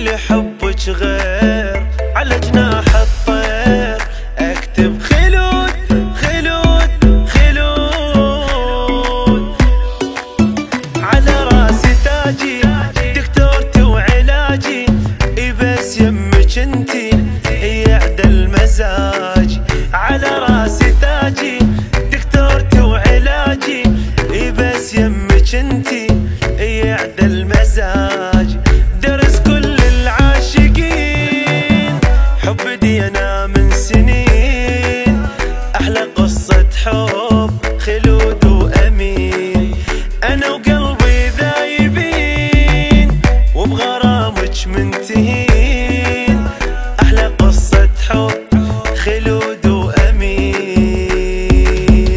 اللي حبك غير على جناح الطير اكتب خلود خلود خلود على راسي تاجي دكتورتي وعلاجي بس يمك انتي يعدل مزاجي على راسي تاجي دكتورتي وعلاجي بس يمك انتي يعدل مزاجي درس كل العاشقين حب دينا من سنين احلى قصة حب خلود وامين انا وقلبي ذايبين وبغرامك منتهين احلى قصة حب خلود وامين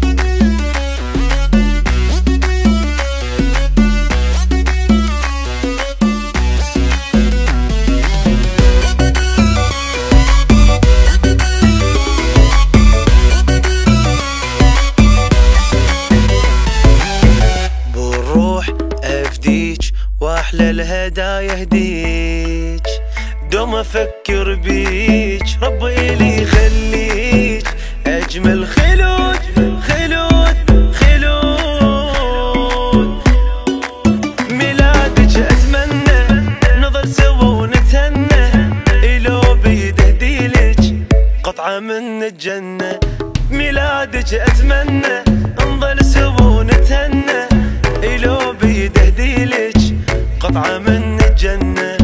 بالروح افديك واحلى الهدايا اهديك دوم افكر بيك ربي لي يخليك اجمل خلود خلود خلود ميلادك اتمنى نظل سوا ونتهنى لو بيد اهديلك قطعة من الجنة ميلادك اتمنى نظل سوا ونتهنى لو بيد اهديلك قطعة من الجنة